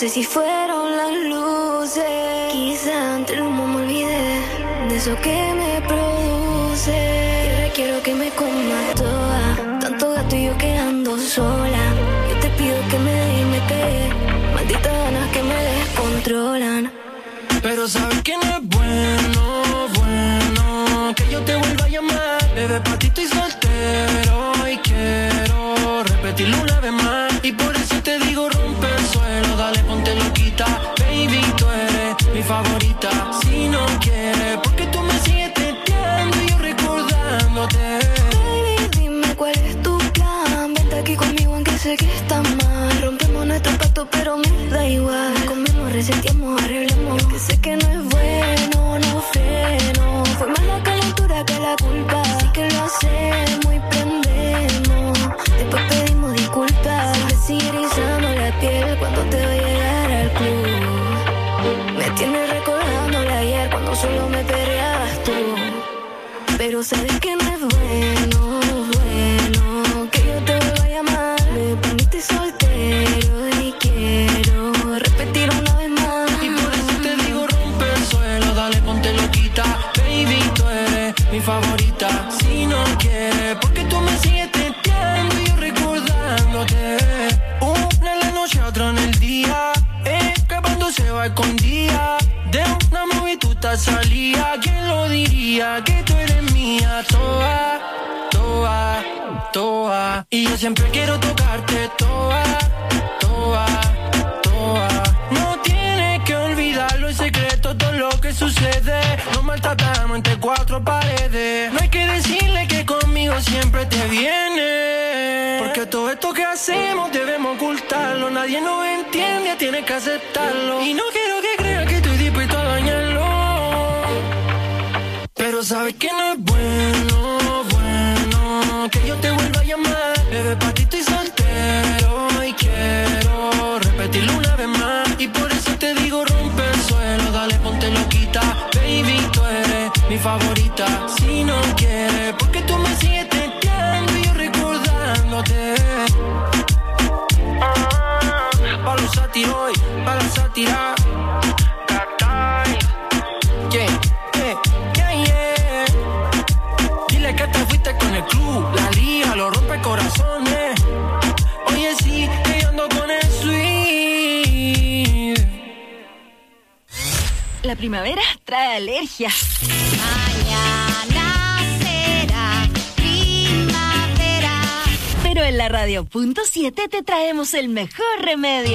sé si fueron las luces. Quizá ante el humo me olvidé de eso que me produce. Y ahora quiero que me comas toda. Tanto gato y yo quedando sola. Yo te pido que me dejes y me pegue. Malditas ganas que me descontrolan. Pero sabes que no es bueno, bueno que yo te vuelva a llamar. Bebé, pa' ti estoy soltero y quiero repetirlo una vez más. Y por eso te digo rompe el suelo, dale ponte loquita. Baby, tú eres mi favorita. Si no quieres, porque tú me sigues teteando y yo recordándote. Baby, dime cuál es tu plan. Vente aquí conmigo aunque sé que está mal. Rompemos nuestro pacto pero me da igual. Comemos, reseteamos, arreglamos. Que sé que no es bueno, no freno. Fue más la calentura que la culpa. Así que lo hacemos y prendemos. Después pedimos disculpas. Me sigue erizando la piel cuando te voy a llegar al club. Me tienes recordándole ayer cuando solo me perreabas tú. Pero sabes que no es bueno, bueno que yo te vuelva a llamar. Me poniste soltero y quiero repetir una vez más. Y por eso te digo rompe el suelo, dale ponte loquita. Baby, tú eres mi favorita. Si no quieres, porque tú me sigues teteando y yo recordándote. Una en la noche, otra en el día. Escapando se va escondida. De una movie tú te salía. ¿Quién lo diría? Que tú eres mía. Toa, toa, toa. Y yo siempre quiero tocarte. Toa, toa, toa. No tienes que olvidarlo, el secreto, todo lo que sucede. Nos maltratamos entre cuatro paredes. No hay que decirle que conmigo siempre te viene. Porque todo esto que hacemos debemos ocultarlo. Nadie nos entiende, tienes que aceptarlo. Y no quiero que creas que estoy dispuesto a dañarlo. Pero sabes que no es bueno, bueno que yo te vuelva a llamar. Bebé, pa' ti estoy soltero y quiero repetirlo una vez más. Y por eso te digo rompe el suelo, dale ponte loquita. Baby, tú eres mi favorita. Si no quieres, porque tú me sigues teteando y yo recordándote. Pa' los satiros, pa' la sátira. Dile que te fuiste con el club, la liga, lo rompe corazones. Oye, sí, que yo ando con el sweet. La primavera trae alergias. Mañana será primavera. Pero en la Radio.7 te traemos el mejor remedio.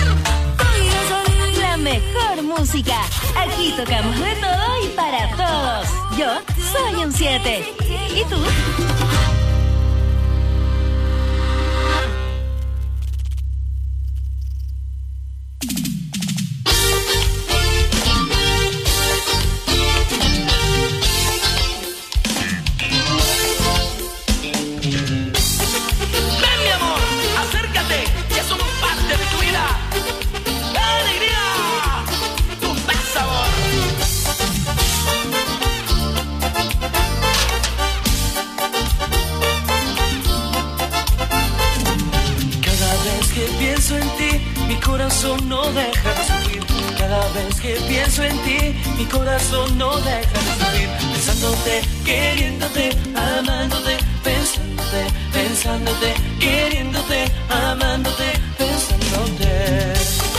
La mejor música. Aquí tocamos de todo y para todos. Yo soy un 7. ¿Y tú? Ven, mi amor, acércate, ya somos parte de tu vida. ¡Alegría! ¡Tu buen sabor! Cada vez que pienso en ti, mi corazón no deja de sufrir. Cada vez que pienso en ti, mi corazón no deja de sufrir. Pensándote, queriéndote, amándote, pensándote, pensándote, queriéndote, amándote, pensándote.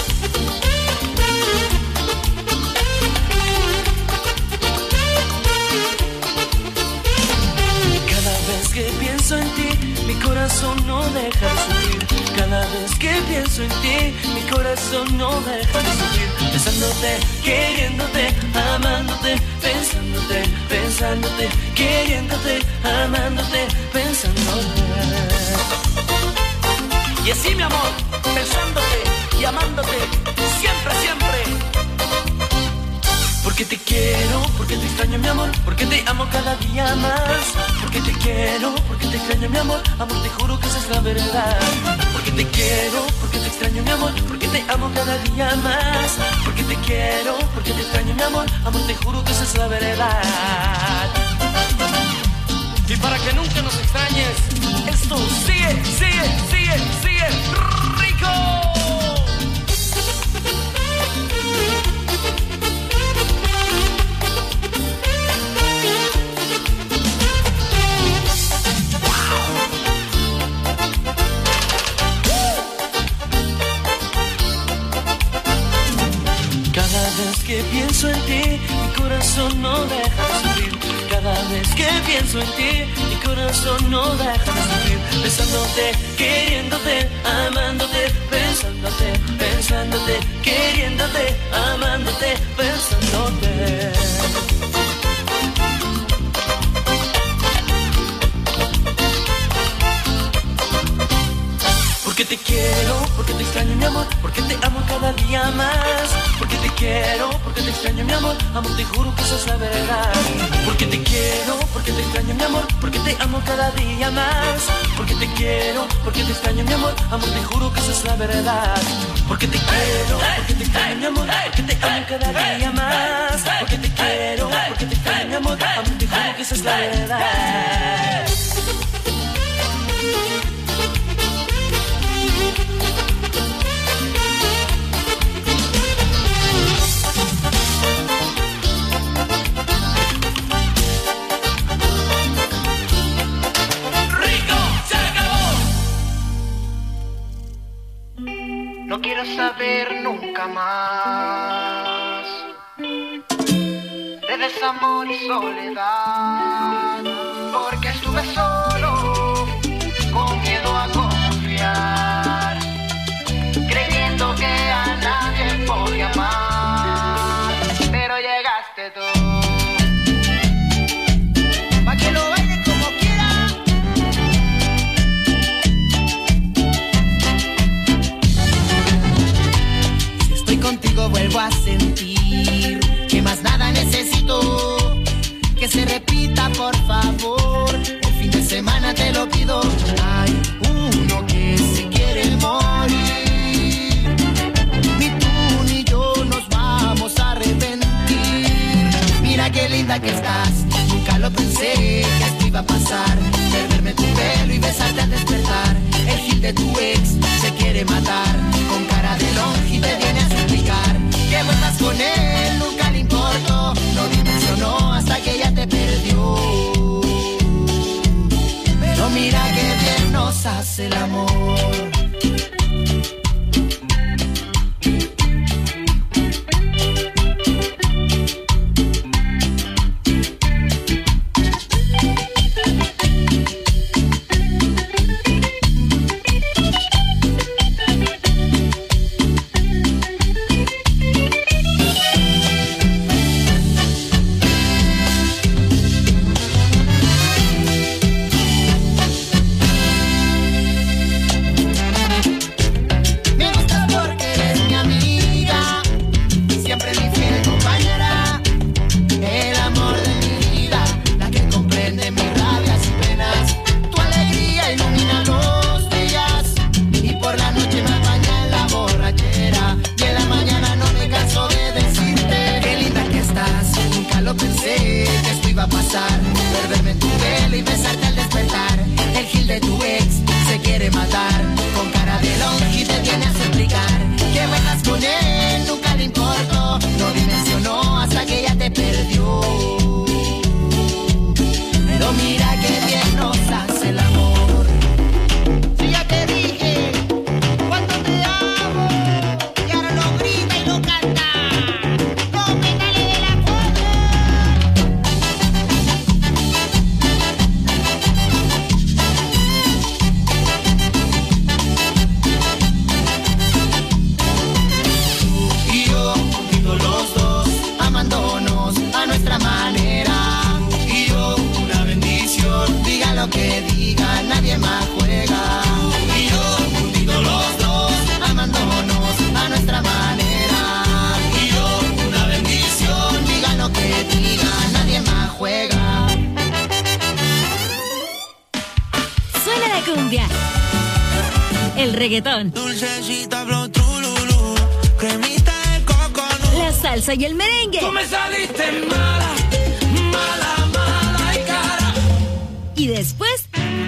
Cada vez que pienso en ti, mi corazón no deja de sufrir. Cada vez que pienso en ti, mi corazón no deja de sufrir. Pensándote, queriéndote, amándote, pensándote, pensándote, queriéndote, amándote, pensándote. Y así, mi amor, pensándote y amándote, siempre, siempre. Porque te quiero, porque te extraño, mi amor, porque te amo cada día más. Porque te quiero, porque te extraño, mi amor, amor, te juro que esa es la verdad. Porque te quiero, porque te extraño, mi amor, porque te amo cada día más. Porque te quiero, porque te extraño, mi amor, amor, te juro que esa es la verdad. Y para que nunca nos extrañes, esto sigue, sigue, sigue, sigue rico. ti, mi corazón no deja de sufrir. Cada vez que pienso en ti, mi corazón no deja de sufrir. Besándote, queriéndote, amándote, pensándote, pensándote, queriéndote, amándote, pensándote. Porque te quiero, porque te extraño mi amor, porque te amo cada día más. Porque te quiero, porque te extraño mi amor, amor te juro que esa es la verdad. Porque te quiero, porque te extraño mi amor, porque te amo cada día más. Porque te quiero, porque te extraño mi amor, amor te juro que esa es la verdad. Porque te quiero, porque te extraño mi amor, porque te amo cada día más. Porque te quiero, porque te extraño mi amor, amor te juro que esa es la verdad. No quiero saber nunca más de desamor y soledad, porque estuve solo, con miedo a confiar, creyendo que a nadie podía amar, pero llegaste tú. Pa' que lo bailen como quieran. Contigo vuelvo a sentir que más nada necesito, que se repita por favor, el fin de semana te lo pido. Hay uno que se quiere morir, ni tú ni yo nos vamos a arrepentir. Mira qué linda que estás, nunca lo pensé que esto iba a pasar, perderme tu pelo y besarte al despertar. El gil de tu ex se quiere matar, con cara de longe te viene a suplicar que vuelvas con él, nunca le importó, no dimensionó hasta que ya te perdió. Pero mira que bien nos hace el amor. Reggaetón, dulcecita, flow, trululú, cremita de coco, la salsa y el merengue. Tú me saliste mala, mala, mala y cara. Y después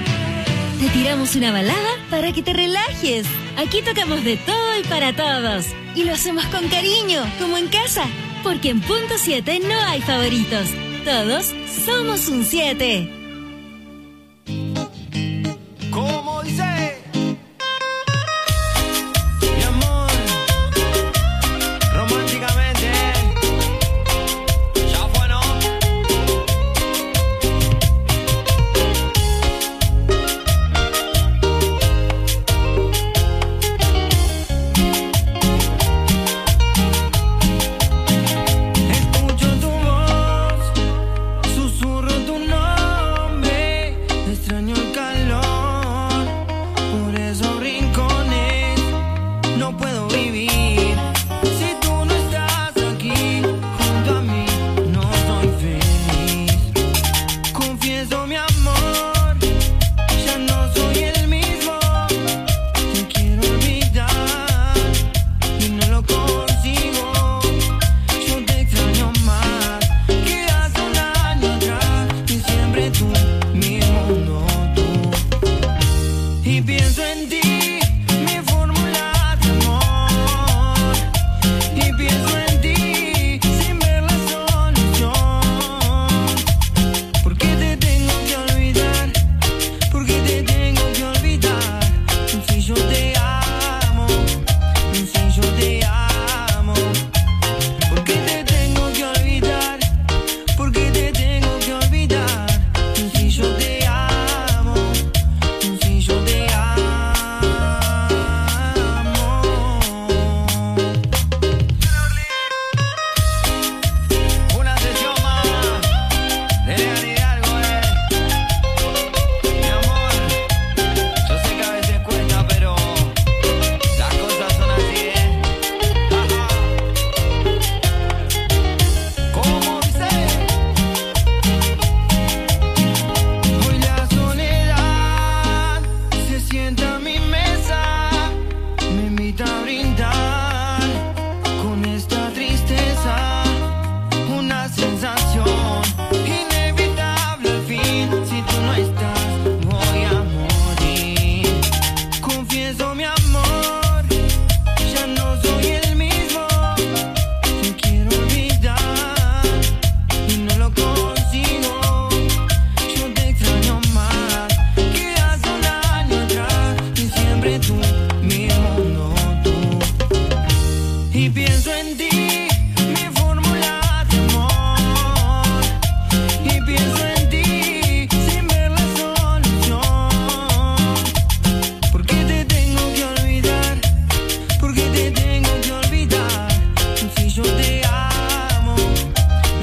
te tiramos una balada para que te relajes. Aquí tocamos de todo y para todos. Y lo hacemos con cariño, como en casa. Porque en punto 7 no hay favoritos. Todos somos un 7. ¿Cómo dice?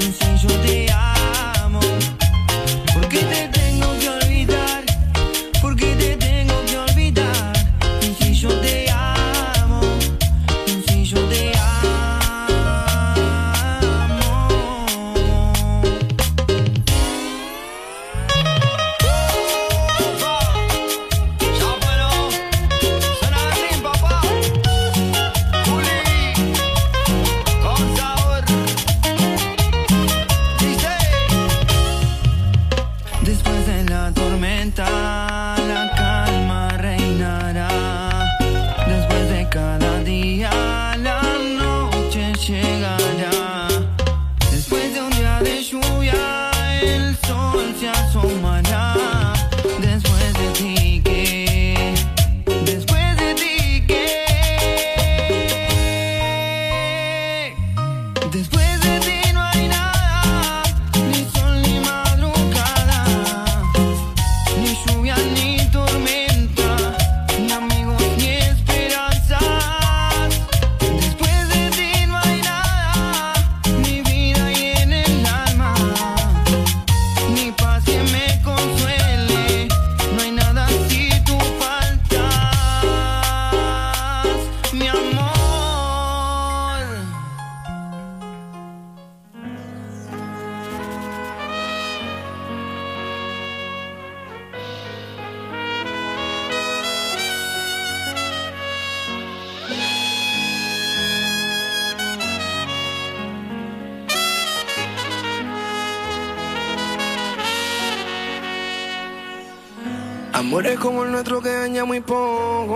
Si yo te amo, ¿por qué te tengo que olvidar? ¿Por qué te tengo que olvidar? Si yo te amo, si yo te amo. La calma reinará. Después de cada día la noche llegará. Después de un día de lluvia el sol se asomará. Después de ti que, después de ti que, después de ti no hay nada, ni sol ni madrugada, ni lluvia ni tormenta, ni amigos ni esperanzas. Después de ti no hay nada, ni vida y en el alma, ni paz que me consuele. No hay nada si tú faltas, mi amor. Amores como el nuestro que daña muy poco.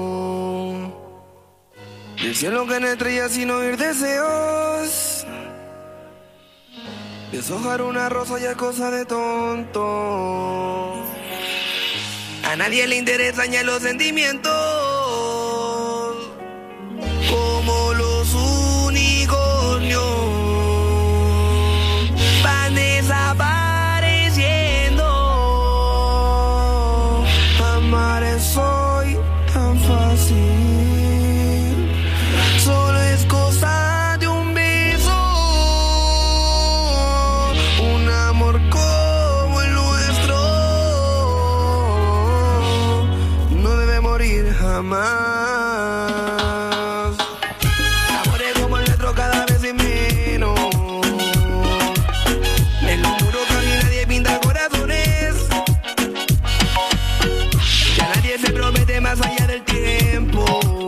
Del cielo que no estrellas sin oír deseos. Deshojar una rosa ya es cosa de tonto. A nadie le interesan ya los sentimientos. Como los unicornios van desapareciendo. Amar es hoy tan fácil. Solo es cosa de un beso. Un amor como el nuestro no debe morir jamás. Amores como el nuestro cada vez es menos. En lo oscuro casi nadie pinta corazones. Ya nadie se promete más allá del tiempo.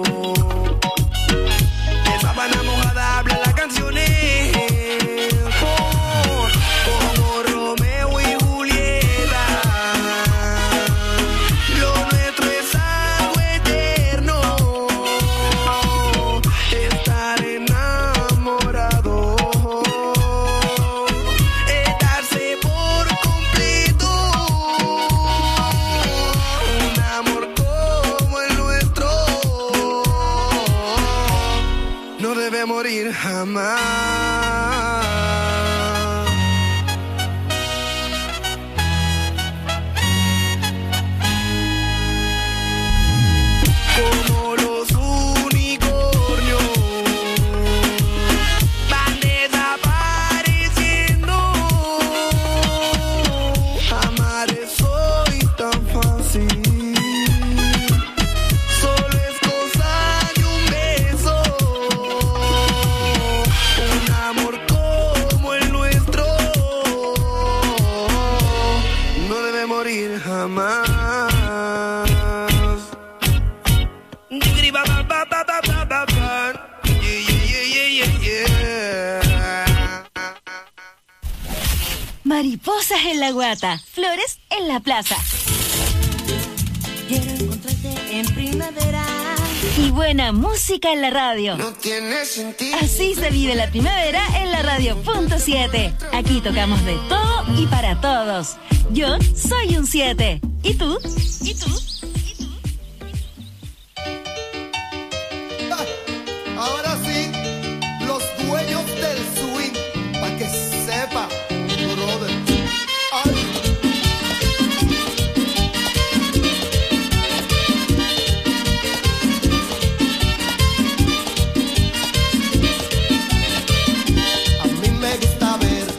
De sábana mojada hablan las canciones. Como Romeo y Julieta. Lo nuestro es algo eterno. Estar enamorado es darse por completo. Un amor como el nuestro no debe morir jamás. Como los unicornios van desapareciendo. Amar es hoy tan fácil. Solo es cosa de un beso. Un amor como el nuestro no debe morir jamás. Mariposas en la guata, flores en la plaza. Quiero encontrarte en primavera. Y buena música en la radio. No tiene sentido. Así se vive la primavera en la radio.7. Aquí tocamos de todo y para todos. Yo soy un 7. ¿Y tú? ¿Y tú? Ahora sí, los dueños del swing, para que sepa, brother. Ay. A mí me gusta ver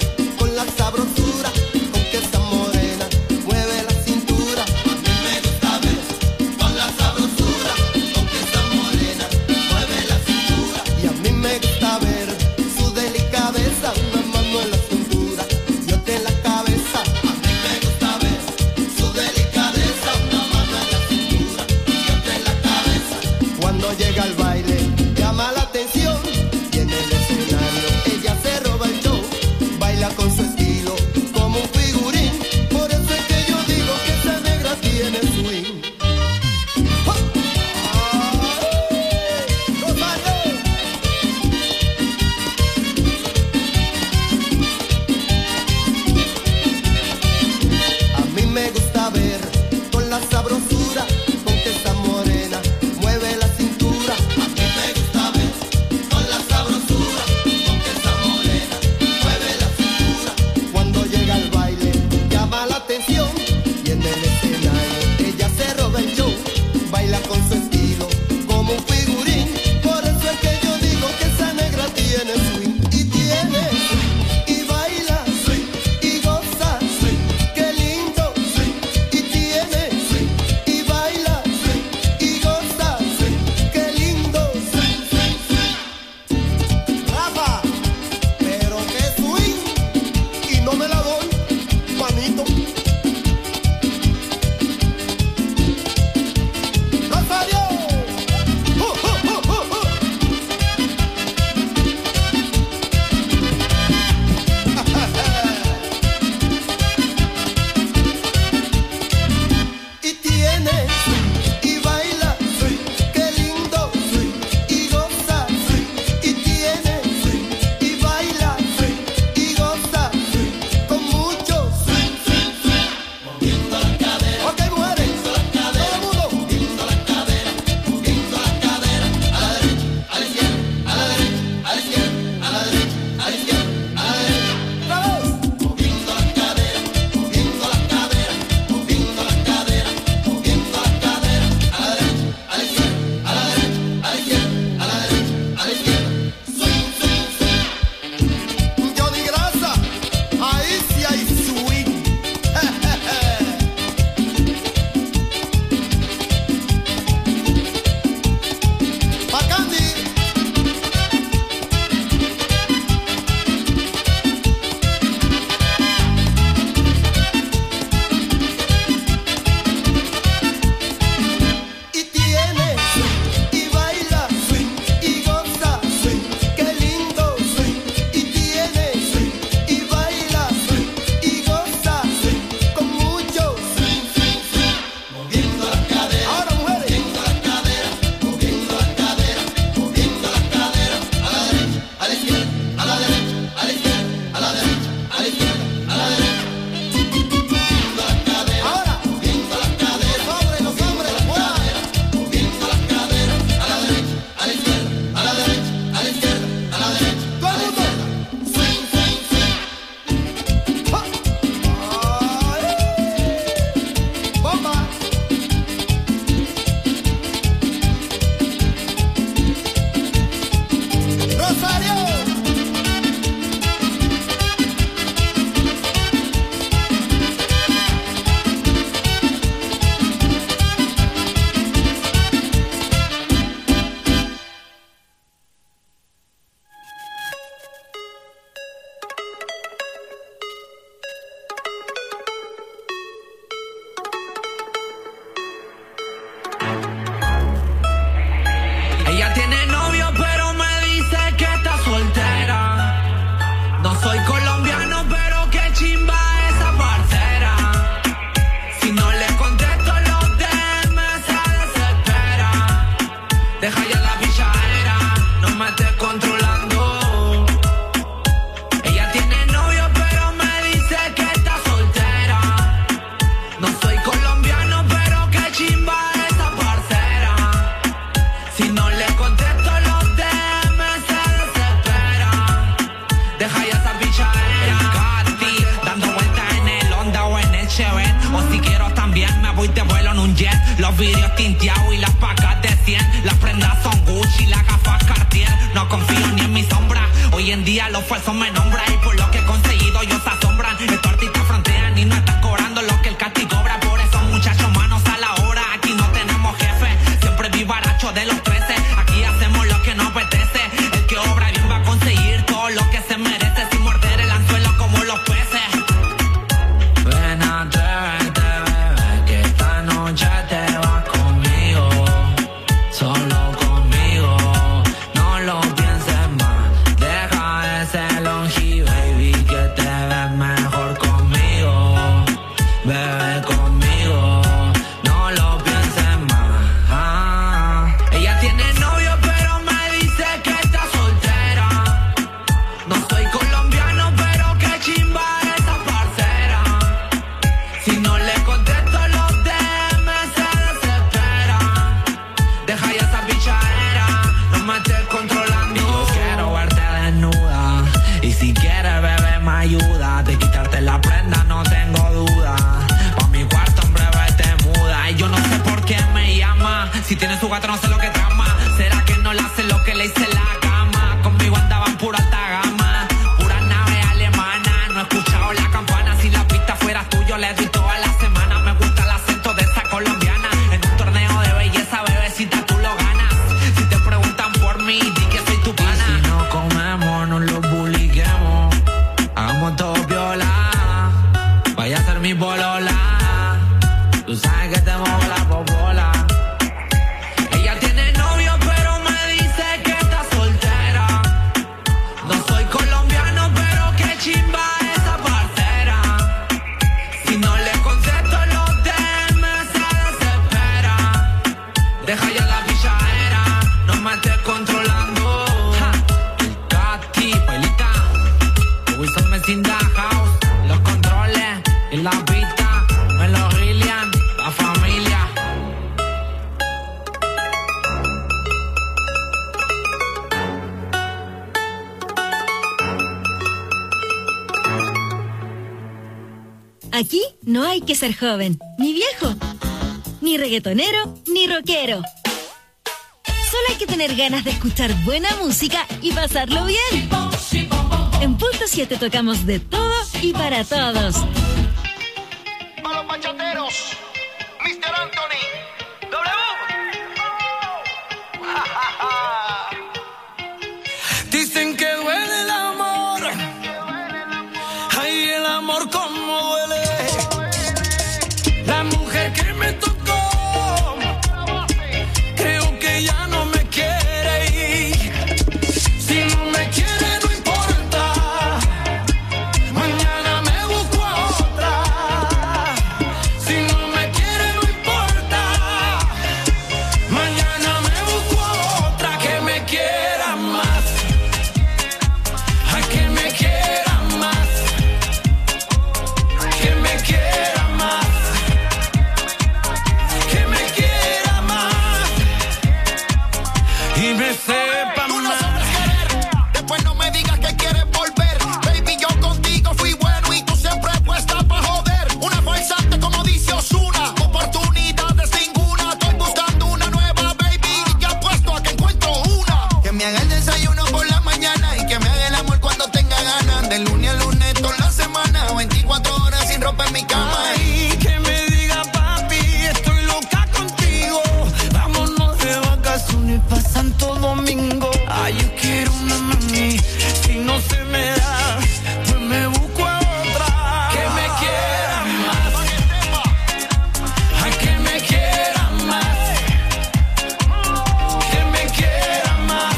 pichadera. El Cati, dando vueltas en el Honda o en el Chevette. O si quiero también me voy de vuelo en un jet. Los vidrios tinteados y las pacas de 100. Las prendas son Gucci, las gafas Cartier. No confío ni en mi sombra. Hoy en día los falsos me nombran. Y por lo que he conseguido ellos se asombran. Estos artistas frontean y no están cobrando lo que el Cati cobra. Por eso muchachos, manos a la hora. Aquí no tenemos jefe. Siempre vivaracho de los 13. Aquí hacemos lo que nos apetece. El que obra bien va a conseguir todo lo que se merece. Sin morder el anzuelo como los peces. Ven, atrévete, bebé, que esta noche te vas conmigo. Solo conmigo. No lo pienses más. Deja ese longi, baby, que te ves mejor conmigo. Bebé, conmigo. No lo pienses más. Ella tiene novio, pero me dice que está soltera. No soy colombiano, pero qué chimba esa parcera. Si no le contesto los DM se desespera. Deja ya esa pichadera, no me estés controlando. Yo quiero verte desnuda. Y si quieres, bebé, me ayuda. De quitarte la prenda no tengo duda. Pa' mi cuarto en breve te muda. Y yo no sé por qué me llama. Si tiene su gato no sé lo que trama. ¿Será que no le hace lo que le hice en la cama? Conmigo andaban pura alta gama. Pura nave alemana. No he escuchado la campana. Si la pista fuera tuyo le doy toda la semana. Me gusta el acento de esa colombiana. En un torneo de belleza, bebecita, tú lo ganas. Si te preguntan por mí, di que soy tu pana. Y si no comemos, no lo publiquemos. Hagamos todo viola. Vaya a ser mi bolola. Tú sabes que te muevo la popola. Ella tiene novio, pero me dice que está soltera. No soy colombiano, pero qué chimba esa parcera. Si no le contesto los DM se desespera. Deja ya la pichadera, no me estés controlando. Ja. El Cati, Pailita, Wilson Mesinda House, los controles y la pista, Melo Gillian, la familia. Aquí no hay que ser joven, ni viejo, ni reggaetonero, ni rockero. Solo hay que tener ganas de escuchar buena música y pasarlo bien. En Punto 7 tocamos de todo y para todos. A los bachateros, Mr. Anthony, Dicen que duele el amor. Ay, el amor como duele. La mujer que me tocó, creo que ya no me quiere ir. Si no me quiere no importa. Mañana me busco a otra. Si no me quiere no importa. Mañana me busco a otra que me quiera más. Ay, que me quiera más. Que me quiera más. Que me quiera más. Y me sepa Tú no más. sabes querer, después no me digas que quieres volver. Baby, yo contigo fui bueno y tú siempre puesta pa' joder. Una farsante como dice Ozuna, oportunidades ninguna. Estoy buscando una nueva, baby, y ya apuesto a que encuentro una. Que me haga el desayuno por la mañana y que me haga el amor cuando tenga ganas. De lunes a lunes toda la semana, 24 horas sin ropa en mi cama. Ay, que me diga papi, estoy loca contigo. Vámonos de vacaciones pa' Santo Domingo. Ay, yo quiero una mami. Si no se me da, pues me busco a otra. Que me quiera más. Ay, que me quiera más. Que me quiera más.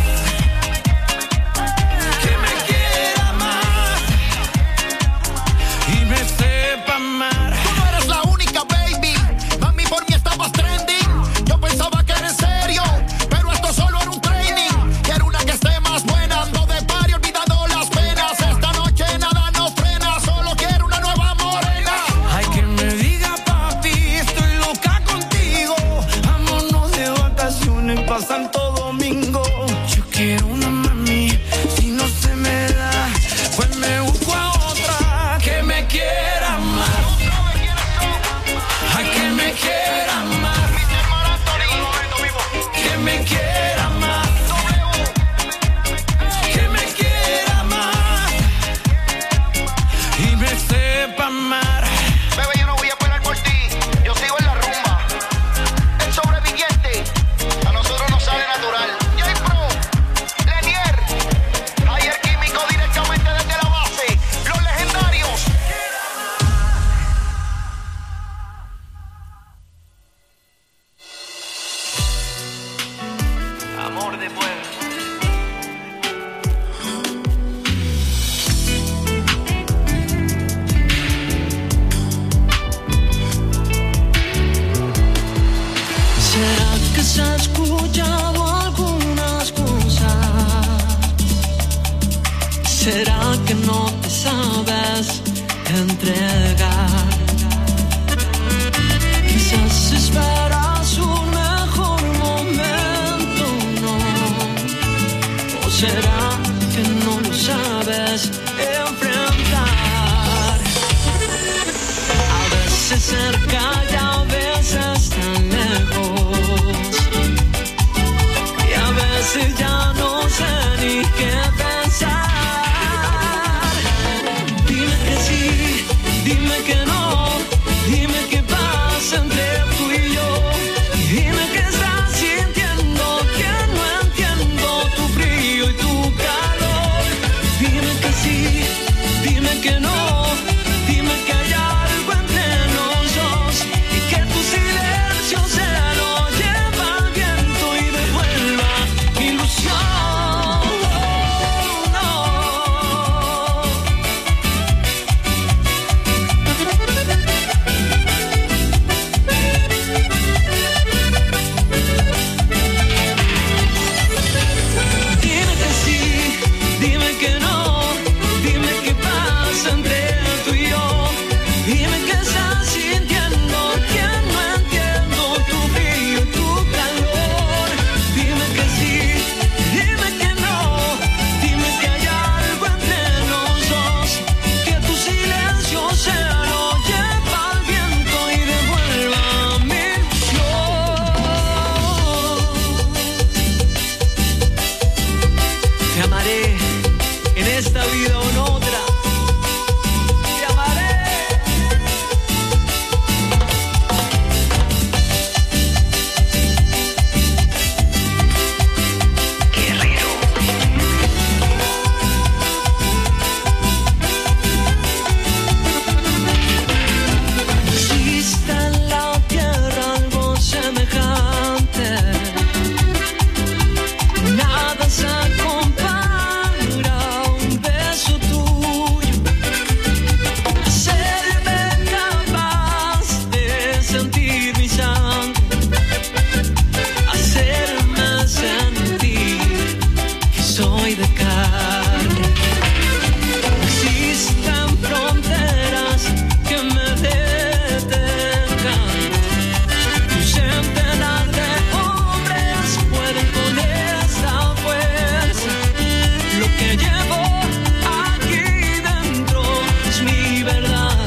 Que me quiera más. Y me sepa amar. Tú no eres la única, baby. Mami, por mí estabas trending. Yo pensaba que era en serio, pero esto solo era un training. Quiero una que esté más buena. Ando de party olvidando las penas. Esta noche nada nos frena. Solo quiero una nueva morena. Ay, que me diga papi, estoy loca contigo. Vámonos de vacaciones pa' Santo Domingo. Yo quiero una mami, si no se me da, pues me busco entregar. Quizás esperas un mejor momento, ¿no? ¿O será que no lo sabes enfrentar? A veces cerca y a veces tan lejos, y a veces ya no sé ni qué pensar. Dime que sí, dime que no, dime qué pasa entre tú y yo. Dime que estás sintiendo, que no entiendo tu frío y tu calor. Dime que sí, dime que no, dime que hay algo entre los dos y que tu silencio se lo lleva al viento y devuelva mi ilusión. Dime que sí, dime que no, dime qué pasa entre tú y yo. Dime que estás sintiendo, que no entiendo tu frío y tu calor. Dime que sí, dime que no, dime que hay algo entre los dos, que tu silencio se lo lleva al viento y devuelva mi ilusión. Te amaré en esta vida o en otra. Te amaré. Existe en la tierra algo semejante. Nada se compara a un beso tuyo. Hacerme capaz de sentir mi sangre. Hacerme sentir que soy de carne. Existen fronteras que me detengan. Un centenar de hombres pueden con esta fuerza. Lo que llevo aquí dentro es mi verdad.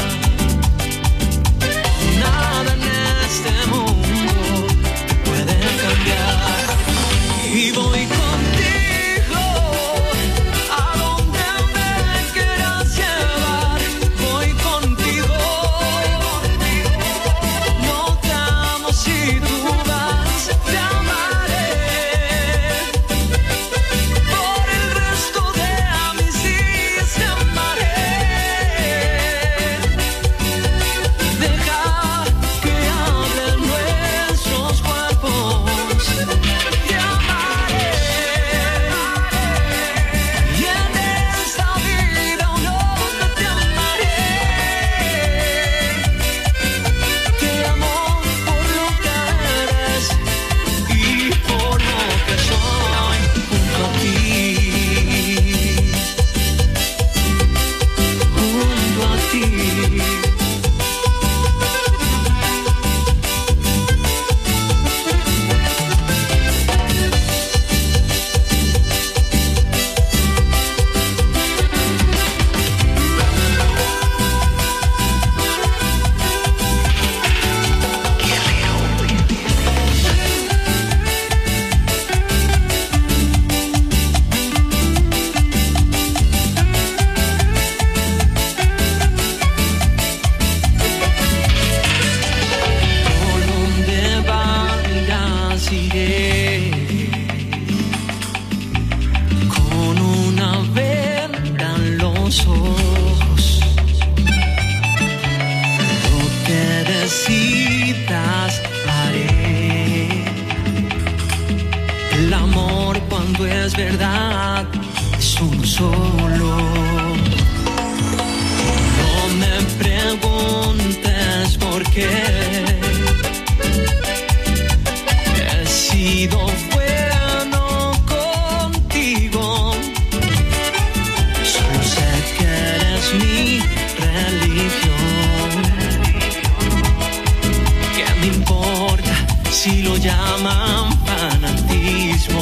Nada en este mundo te puede cambiar. Y voy contigo a donde me quieras llevar. Voy contigo. No te amo si tú vas, te amaré. Por el resto de mis días te amaré. Deja que hablen nuestros cuerpos. Te amaré. Y en esta vida o en otra te amaré. Te amo por lo que eres y por lo que soy junto a ti. Junto a ti. Por donde vayas iré, con una venda en los ojos. Lo que decidas haré. El amor cuando es verdad es uno solo. No me preguntes por qué. He sido bueno contigo. Solo sé que eres mi realidad. llaman fanatismo.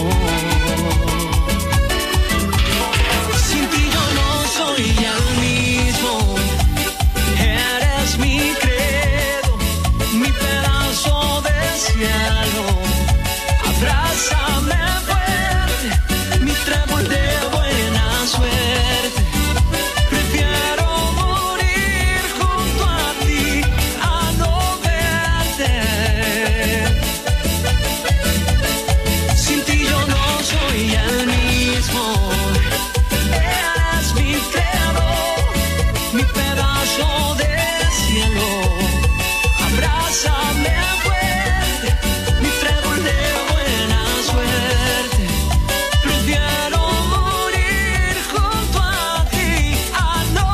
Sin ti yo no soy el mismo. Eres mi credo, mi pedazo de cielo. Abrázame fuerte, mi trébol de buena suerte. Prefiero morir junto a ti a no verte. Sin ti yo no soy el mismo. Eres mi credo, mi pedazo de cielo. Abrázame fuerte, mi trébol de buena suerte. Prefiero morir junto a ti a no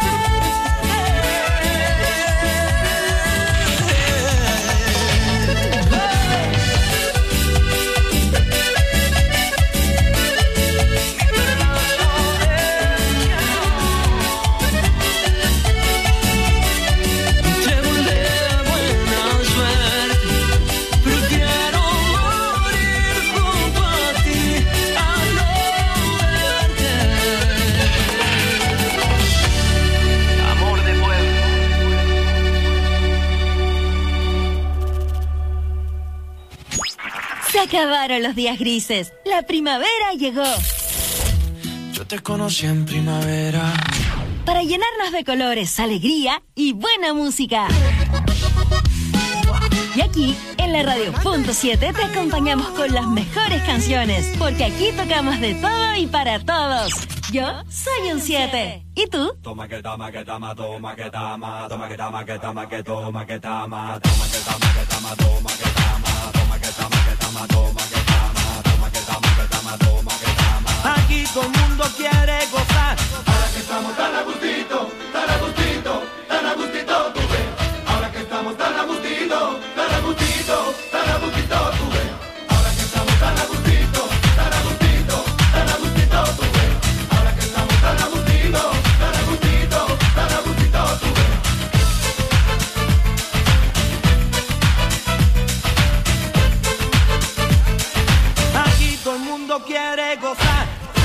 trébol de buena suerte. Prefiero morir junto a ti a no verte. Amor de pueblo. Se acabaron los días grises. La primavera llegó. Yo te conocí en primavera. Para llenarnos de colores, alegría y buena música. Y aquí, en la Radio.7, te acompañamos con las mejores canciones, porque aquí tocamos de todo y para todos. Yo soy un 7. ¿Y tú? Toma que tama, que tama, toma que tama, toma que tama, que tama, que toma que tama, toma que tama, que tama, toma que tama, toma que tama, que tama, toma que tama, toma que tama, que tama, toma que tama. Aquí todo el mundo quiere gozar. Ahora que estamos tan a gustito, tan a gustito, tan a gustito, tú ves. Ahora que estamos tan a gustito, tan a gustito, tan a gustito, tú ves. Ahora que estamos tan a gustito, tan a gustito, tan a gustito, tú ves. Ahora que estamos tan a gustito, tan a gustito, tan a gustito, tú ves. Aquí todo el mundo quiere gozar.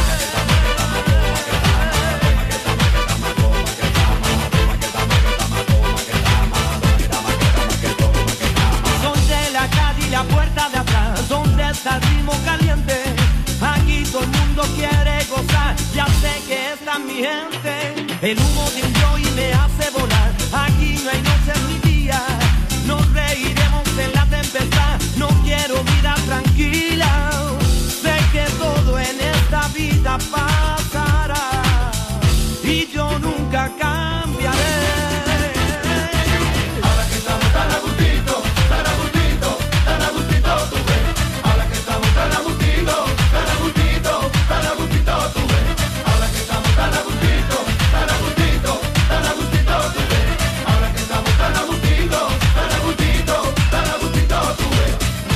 Son de la calle y la puerta de atrás, donde está el ritmo caliente. Aquí todo el mundo quiere gozar. Ya sé que esta es mi gente. El humo de un joy me hace volar. Aquí no hay noches ni días. Nos reiremos en la tempestad. No quiero vida tranquila. Sé que todo en esta vida pasará y yo nunca cambiaré. Ahora que estamos tan a gustito, tan a gustito, tan a gustito, tú ves. Ahora que estamos tan a gustito, tan a gustito, tan a gustito, tú ves. Ahora que estamos tan a gustito, tan a gustito, tan a gustito, tú ves. Ahora que estamos tan a gustito, tan a gustito, tan a gustito, tú ves.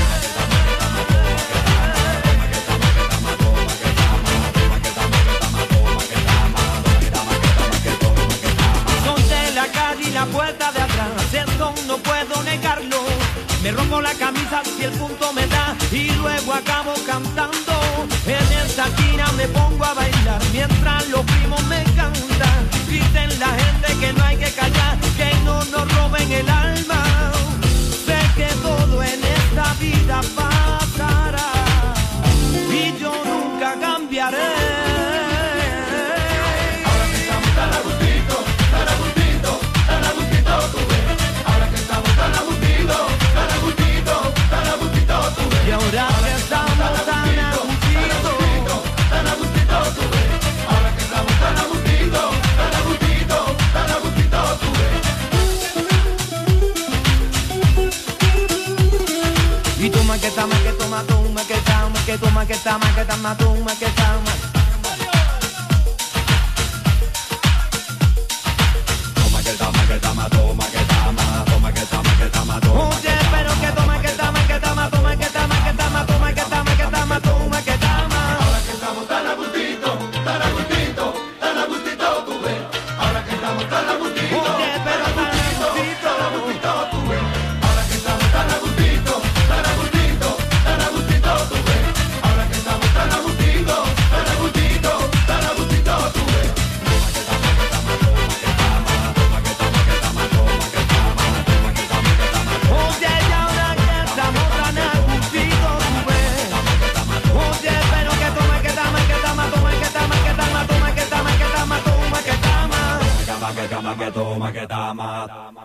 Son de la calle y la puerta de atrás. Esto no puedo negarlo. Me rompo la camisa si el punto me da y luego acabo cantando. En esta esquina me pongo a bailar mientras los primos me cantan. Dicen la gente que no hay que callar, que no nos roben el alma. Sé que todo en esta vida pasará y yo nunca cambiaré. Ahora que estamos tan a gustito, tan a gustito, tan a gustito, tú ves. Ahora que estamos tan a gustito, tan a gustito, tan a gustito, tú ves. Y ahora que estamos tan a gustito, tan a gustito, tú ves. Ahora que estamos tan a gustito, tan a gustito, tan a gustito, tú ves. y toma que tama, que toma, toma que tama, que toma que tama, que tama, toma que tama. Toma que tama, que tama, toma que tama, toma que tama, que tama, toma. Oye, pero que toma, que tama, que tama, toma que tama, que tama, toma que tama, que tama, toma que tama. Ahora que estamos tan a gustito, tan a gustito, tan a gustito, tú ves. Ahora que estamos tan a gustito, Oye, pero tan a gustito, tan a gustito, tú ves. Ahora que estamos tan a gustito, tan a gustito, que toma que tama.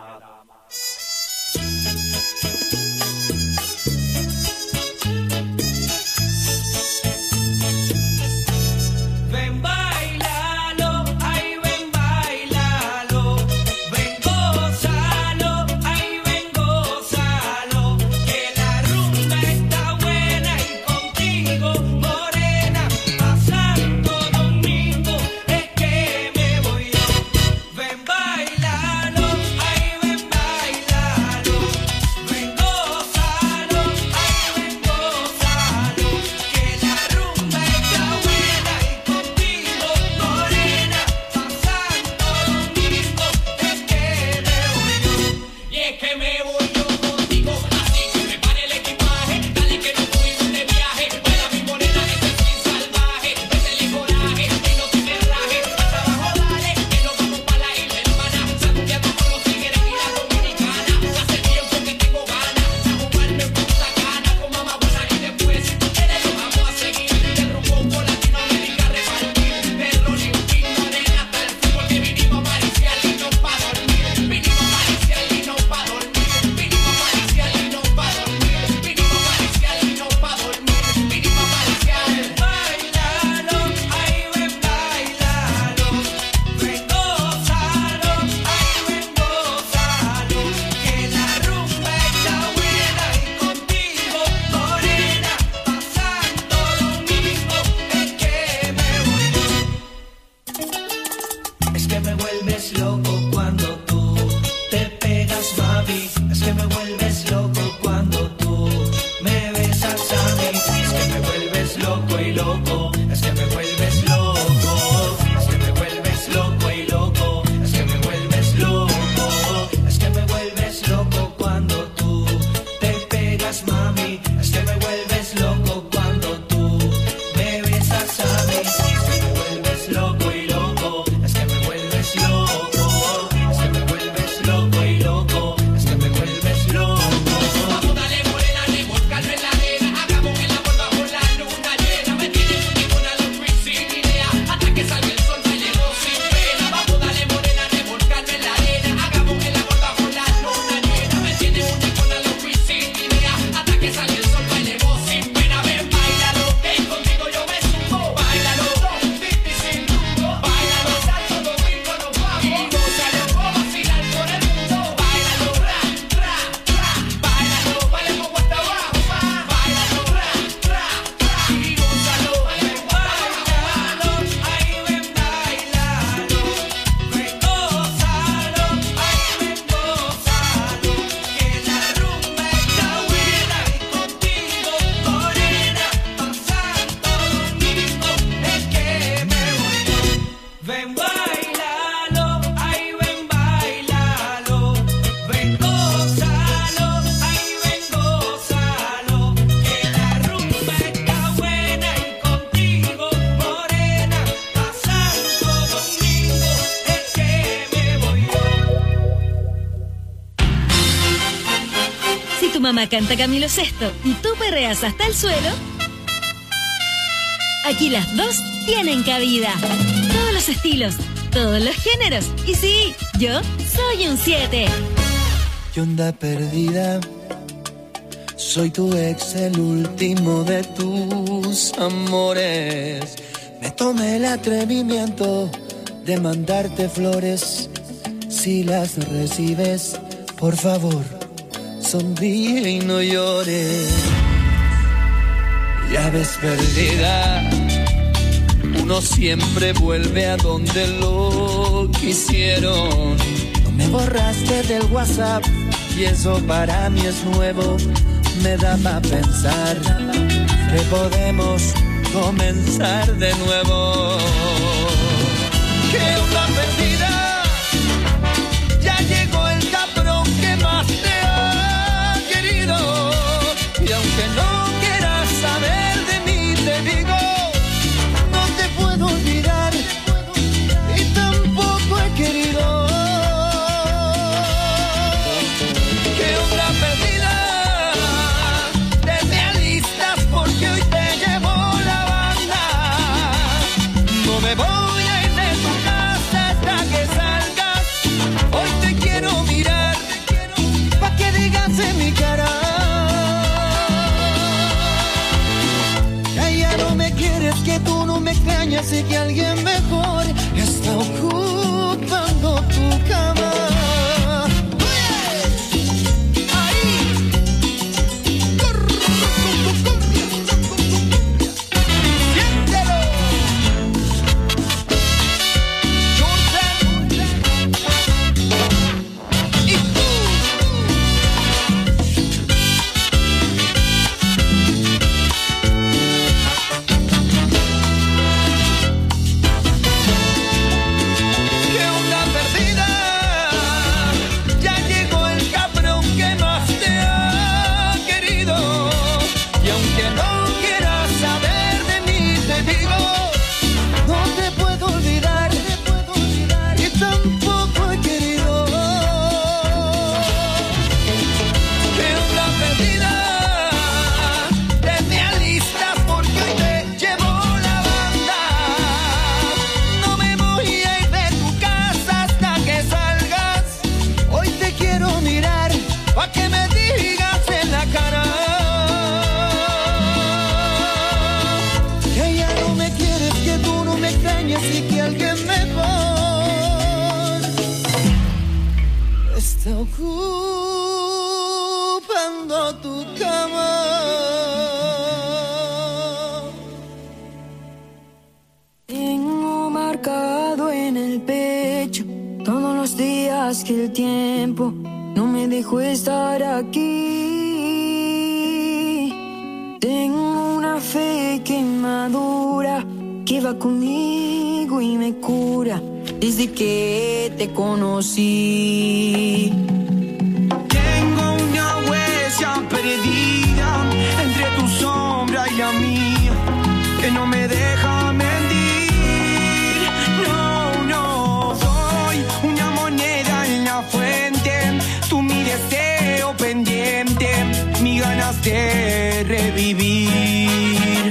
Ven, bailalo, ay, ven, bailalo. Ven, gózalo, ay, ven, gózalo. Que la rumba está buena y contigo, morena, a Santo Domingo es que me voy yo. Ven, bailalo, ay, ven, bailalo. Ven, gózalo, ay, ven, gózalo. Que la rumba está buena y contigo, morena, a Santo Domingo es que me voy yo. Y es que me voy yo contigo, así que prepare el equipaje, dale que nos fuimos de viaje. Baila mi morena, ese swing salvaje, métele coraje y no te me rajes. Más abajo dale, que nos vamos pa' la isla hermana, sacudiendo con los tigres y la dominicana. Hace tiempo que tengo ganas de jugarme en Punta Cana con mamá buena y después, si tú quieres lo vamos a seguir. Del rumbo por Latinoamérica repartir, de Rolling Pin, morena hasta el sur, porque vinimos a mariciar y no pa' dormir. Vinimos a mariciar y no pa' dormir. Vinimos a mariciar y no pa' dormir. Vinimos a mariciar y no pa' dormir. Vinimos a mariciar. Bailalo, ay, ven, bailalo. Ven, gózalo, ay, ven, gózalo. Que la rumba está buena y contigo, morena, pa' Santo Domingo es que me voy yo. Es que me vuelves loco cuando tú te pegas, mami. Es que me vuelves loco cuando tú me besas a mí. Es que me vuelves loco y loco. Es que me vuelves loco. Es que me vuelves loco y loco. Es que me vuelves loco. Es que me vuelves loco cuando tú te pegas, mami. Es que me vuelves loco cuando tú me besas a mí. Es que me vuelves loco y loco. Es que me vuelves loco. Es que me vuelves loco y loco. Es que me vuelves loco. Vamos, dale, morena, revolcarlo en la arena. Hagamos el amor bajo la luna llena. Me tiene un ninguna los tweets sin idea. Hasta que salga el sol, bailemos sin pena. Vamos, dale, morena, revolcarlo en la arena. Hagamos el amor bajo la luna llena. Me tiene un ninguna los tweets sin idea. Hasta que salga el sol, bailemos sin pena. Ven, bailalo, ven contigo yo me subo. Bailalo, titi sin rumbo. Bailalo, Santo Domingo nos vamos. Y gózalo, vacilar por el mundo. Bailalo, ra, ra, ra. Bailalo, bailemos hasta abajo, va. Bailalo, ra, ra, ra. Y gózalo, ven, bailalo, ay, ven, bailalo. Ven, gózalo, ay, ven, gózalo. Que la rumba está buena y contigo, morena, pa' Santo Domingo es que me voy yo. Ven, bailalo, ay, ven, bailalo. Ven, gózalo, ay, ven, gózalo. Que la rumba está buena y contigo, morena, pa' Santo Domingo es que me voy yo. Si tu mamá canta Camilo Sesto y tú perreas hasta el suelo, aquí las dos tienen cabida. Todos los estilos, todos los géneros. Y sí, yo soy un 7. ¿Qué onda perdida? Soy tu ex, el último de tus amores. Me tomé el atrevimiento de mandarte flores. Si las recibes, por favor, sonríe y no llores. Ya ves perdida, uno siempre vuelve a donde lo quisieron. No me borraste del WhatsApp y eso para mí es nuevo. Me da pa' pensar que podemos comenzar de nuevo. ¿Qué onda perdida? Ya llegó el cabrón que más te ha querido. Y aunque no quieras saber de mí, te digo, no te puedo olvidar y tampoco he querido. ¿Qué onda perdida? Te me alistas porque hoy te llevo la banda. No me voy a ir de tu casa extrañas y que alguien mejor está ocupando tu cama. Ocupando tu cama. Tengo marcado en el pecho todos los días que el tiempo no me dejó estar aquí. Tengo una fe que madura, que va conmigo y me cura desde que te conocí. Tengo una huella perdida entre tu sombra y la mía, que no me deja mentir. No, no, soy una moneda en la fuente, tú mi deseo pendiente, mis ganas de revivir.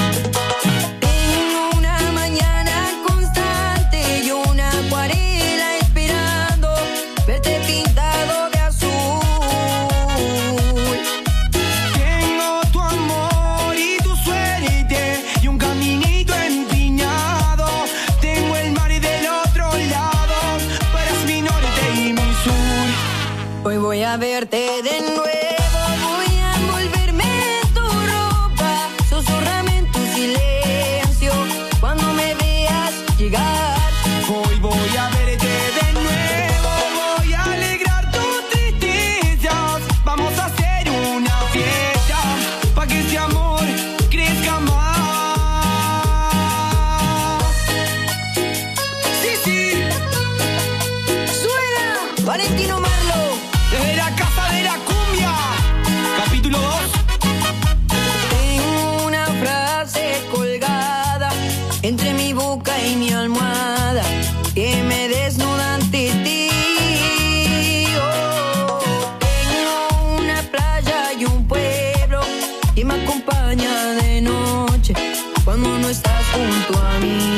Voy a verte de nuevo, voy a envolverme en tu ropa, susurrame en tu silencio cuando me veas llegar. Hoy voy a verte de nuevo, voy a alegrar tus tristezas, vamos a hacer una fiesta pa' que este amor crezca más. Sí, sí, suena Valentino Marlo. Desde la casa de la cumbia, capítulo 2. Tengo una frase colgada entre mi boca y mi almohada que me desnuda ante ti. Oh, tengo una playa y un pueblo que me acompaña de noche cuando no estás junto a mí.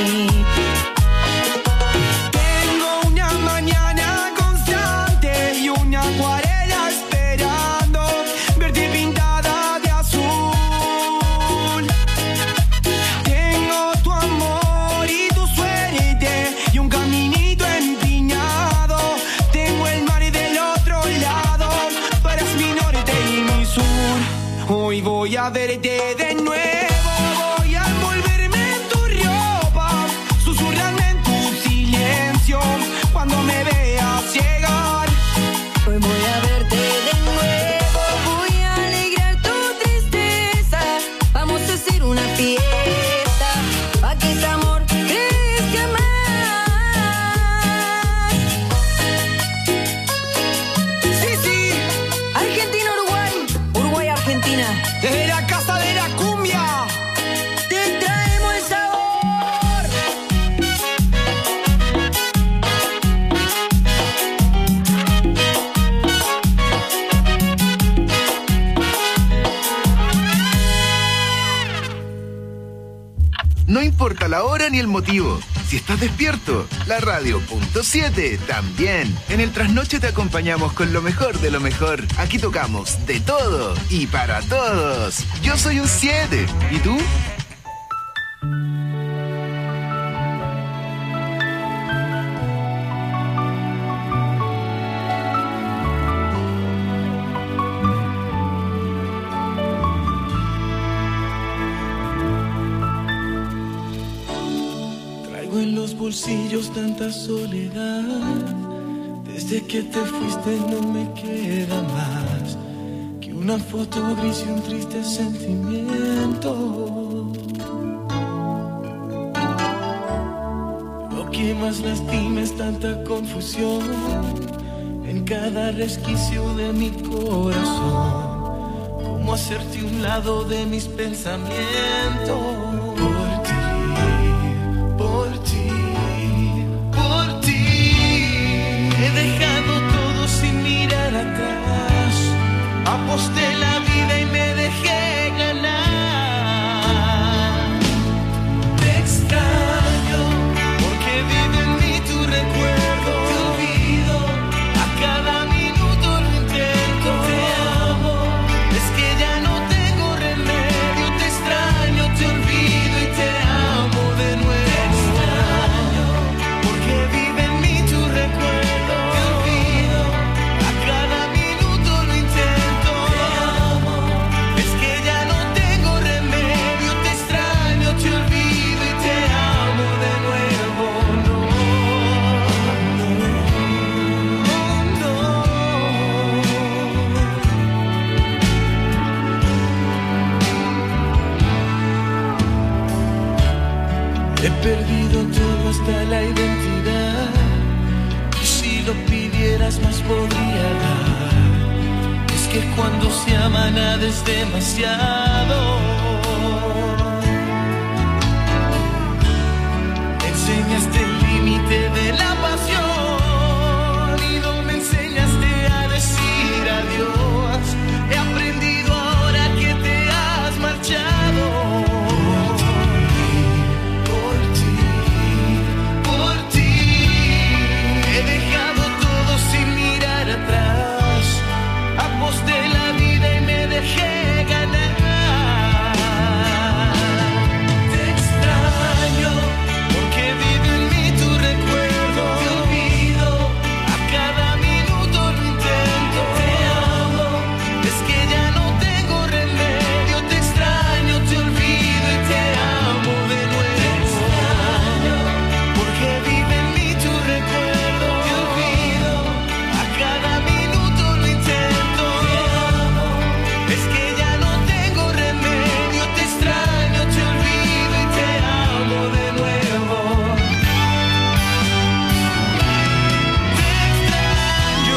Acuarela esperando verte pintada de azul. Tengo tu amor y tu suerte y un caminito empinado. Tengo el mar del otro lado, para mi norte y mi sur. Hoy voy a verte de nuevo, voy a envolverme en tu ropa, susurrarme en tu silencio cuando me veas llegar. Hoy voy a verte de nuevo, voy a alegrar tu tristeza, vamos a hacer una fiesta, pa' que este amor crezca más. Sí, sí, Argentina, Uruguay, Uruguay, Argentina. desde la casa de la cumbia te traemos el sabor. No importa la hora ni el motivo. Si estás despierto, la radio.7 también. En el trasnoche te acompañamos con lo mejor de lo mejor. Aquí tocamos de todo y para todos. Yo soy un 7. ¿Y tú? bolsillos tanta soledad. Desde que te fuiste no me queda más que una foto gris y un triste sentimiento. Lo que más lastima es tanta confusión en cada resquicio de mi corazón. Cómo hacerte un lado de mis pensamientos. Aposté la vida y me dejé ganar. Te extraño porque vive en mí tu recuerdo. Te olvido, a cada minuto lo intento. Te amo, es que ya no tengo remedio. Te extraño, te olvido y te amo de nuevo. Te extraño porque vive en mí tu recuerdo. Te olvido, a cada minuto lo intento. He perdido todo hasta la identidad. Y si lo pidieras más podría dar. Es que cuando se ama nada es demasiado. Enseñaste el límite de la pasión y no me enseñaste a decir adiós. He aprendido ahora que te has marchado. Aposté la vida y me dejé ganar. Te extraño porque vive en mí tu recuerdo. Te olvido, a cada minuto lo intento. Te amo, es que ya no tengo remedio. Te extraño, te olvido y te amo de nuevo. Te extraño porque vive en mí tu recuerdo. Te olvido, a cada minuto lo intento. Es que ya no tengo remedio, te extraño, te olvido y te amo de nuevo. Te extraño.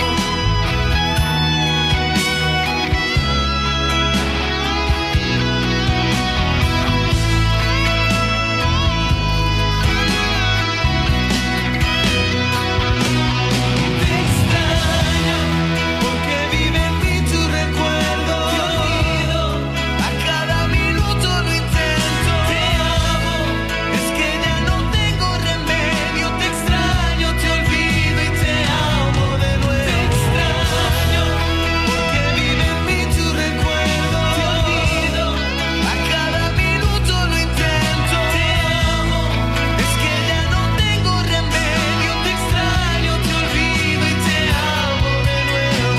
Te extraño porque vive en mí tu recuerdo. Te olvido, a cada minuto lo intento. Te amo, es que ya no tengo remedio. Te extraño, te olvido y te amo de nuevo. Te extraño porque vive en mí tu recuerdo. Te olvido, a cada minuto lo intento. Te amo, es que ya no tengo remedio. Te extraño, te olvido y te amo de nuevo.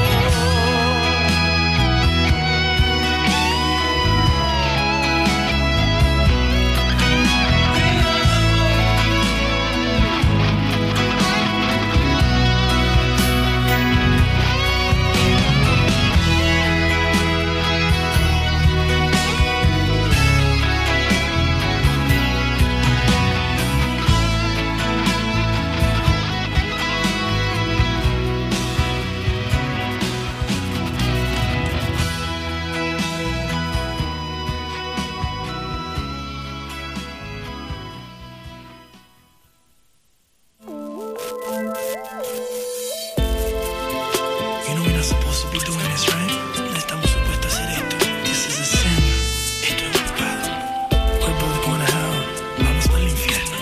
You know we're not supposed to be doing this, right? No estamos supuestos a hacer esto. This is a sin. Esto es un pecado. We're both going to hell. Vamos para el infierno.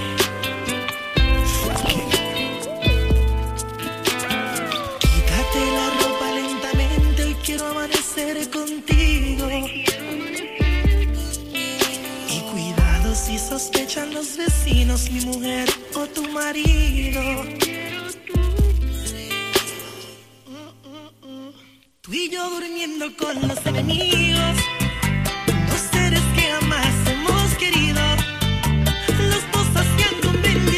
Quítate la ropa lentamente. Hoy quiero amanecer contigo. Y cuidado si sospechan los vecinos, mi mujer o tu marido. Tú y yo durmiendo con los enemigos, dos seres que jamás hemos querido, los dos haciendo un bien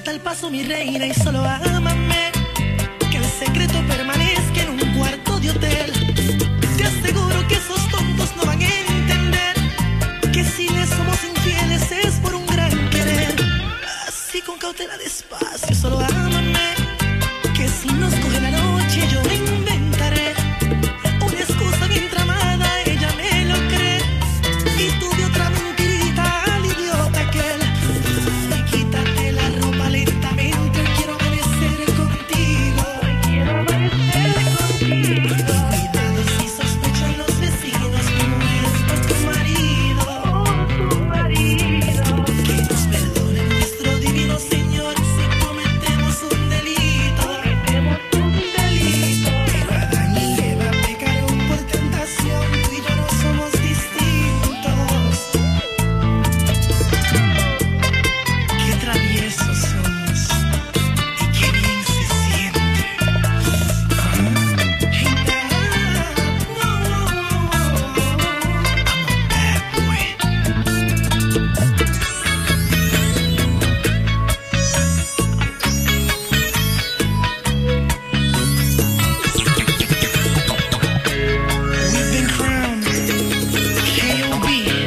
Desnúdate al paso, mi reina, y solo ámame. Que el secreto permanezca en un cuarto de hotel. Te aseguro que esos tontos no van a entender que si les somos infieles es por un gran querer. Así con cautela, despacio, solo ámame. Que si nos coge la noche yo me inventaré una excusa bien tramada, ella me lo cree. Y tú de otra mentirita al idiota aquel. Y quítate la ropa lentamente, quiero amanecer contigo. Quiero amanecer contigo. Cuidado si sospechan los vecinos que no es por tu marido. Que nos perdone nuestro divino Señor si cometemos un delito. Pero Adán y Eva pecaron por tentación, tú y yo no somos distintos. Qué traviesos somos y qué bien se siente. We've been crowned K.O.B.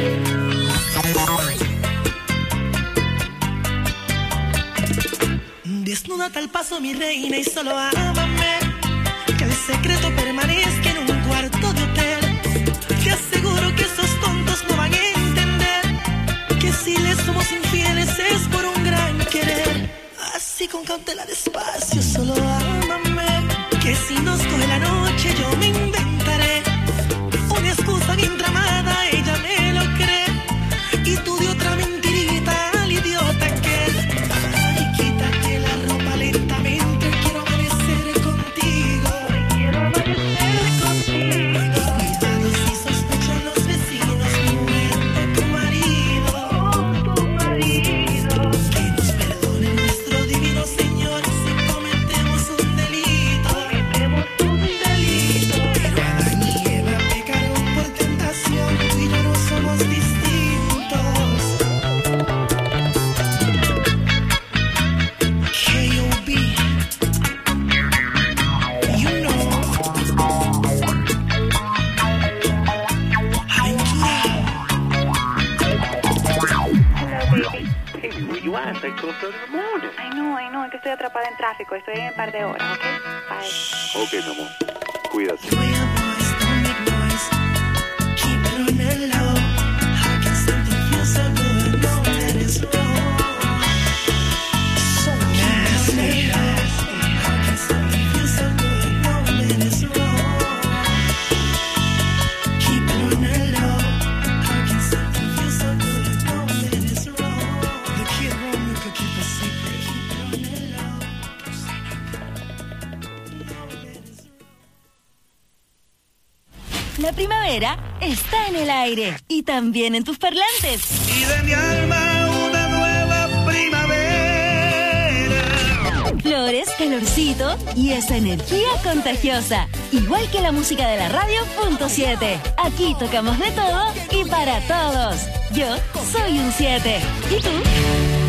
Desnúdate al paso, mi reina, y solo ámame. Que el secreto permanezca en un cuarto de hotel. Te aseguro que esos tontos no van a entender que si les somos infieles es por un gran querer. Así con cautela, despacio, solo ámame. Que si nos coge la noche yo me inventaré una excusa bien tramada, ella me lo cree. Y tú de otra mentirita al idiota aquel. Ay, quítate la ropa lentamente, quiero amanecer contigo. Quiero amanecer contigo. Cuidado si sospechan los vecinos que no es por tu marido. Que nos perdone nuestro divino Señor si cometemos un delito. Pero Adán y Eva pecaron por tentación, tú y yo no somos distintos. K.O.B. You know. Aventura. Baby, where you at? It's like 12:30 in the morning. I know, es que estoy atrapada en tráfico. Estoy en un par de horas, ¿ok? Bye. Ok, mi amor. Cuídate. Boys, don't make noise. Keep it on the low. How can something feel so good knowing that it's wrong? So nasty. How can something feel so good knowing that it's wrong? Keep it on the low. How can something feel so good knowing that it's wrong? The kid Romeo could keep a secret. Keep it on the low. Don't say nothing. Knowing that it's wrong. La primavera está en el aire y también en tus parlantes. Y de mi alma una nueva primavera. Flores, calorcito y esa energía contagiosa. Igual que la música de la radio .7. Aquí tocamos de todo y para todos. Yo soy un 7. ¿Y tú?